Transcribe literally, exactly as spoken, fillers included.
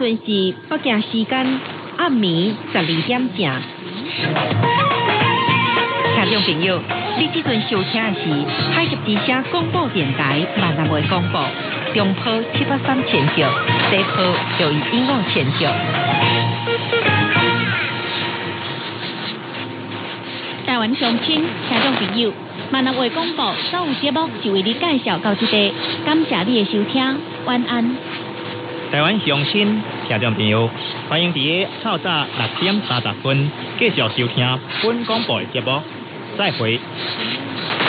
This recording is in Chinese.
阵是北京时间暗暝十二点正。听众朋友，你这阵收听的是海峡之声广播电台闽南话广播，中波七八三千兆，西波就以音乐千兆。 台湾乡亲，听众朋友，闽南话广播所有节目就为你介绍到这里，感谢你的收听，晚安。 台湾乡亲，听众朋友，欢迎伫个透早六点三十分继续收听本广播的节目，再会。